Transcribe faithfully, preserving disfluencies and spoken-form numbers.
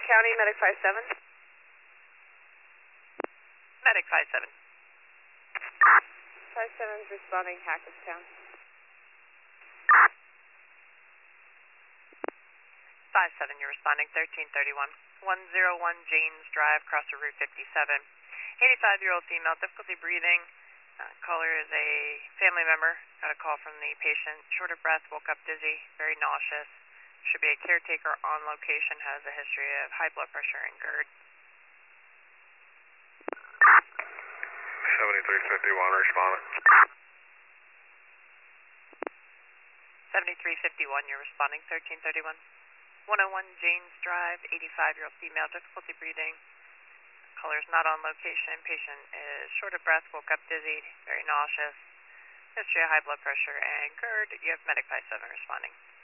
County, Medic five seven. Medic five seven. five seven's responding Hackettstown. five seven, you're responding thirteen thirty-one. one oh one James Drive, crosser Route fifty-seven. eighty-five-year-old female, difficulty breathing. Uh, caller is a family member. Got a call from the patient. Short of breath, woke up dizzy, very nauseous. Should be a caretaker on location, has a history of high blood pressure and GERD. seventy-three fifty-one, responding. seventy-three fifty-one, you're responding thirteen thirty-one. one oh one James Drive, eighty-five-year-old female, difficulty breathing. Caller is not on location. Patient is short of breath, woke up dizzy, very nauseous. History of high blood pressure and GERD. You have Medic five seven responding.